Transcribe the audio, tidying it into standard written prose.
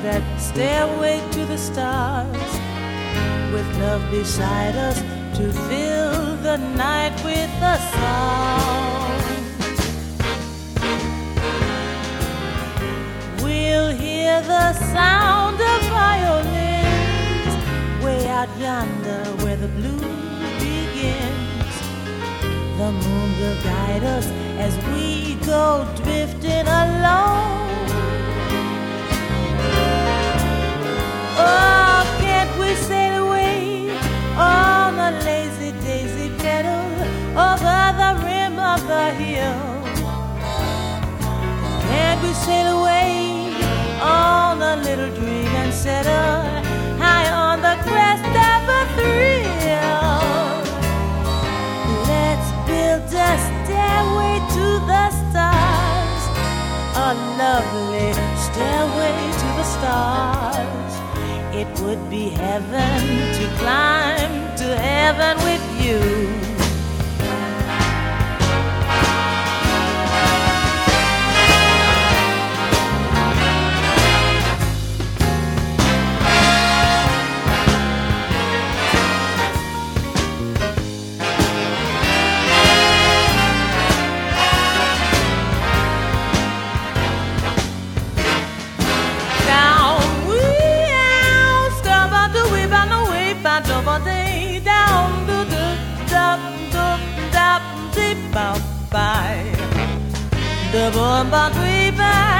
that stairway to the stars, with love beside us to fill the night with a song. We'll hear the sound of violins way out yonder where the blue begins. The moon will guide us as we go drifting along. Oh, can't we sail away on a lazy daisy pedal over the rim of the hill? Can't we sail away on a little dream and settle high on the crest of a thrill? Let's build a stairway to the stars, a lovely stairway to the stars. It would be heaven to climb to heaven with you. The bomb, but we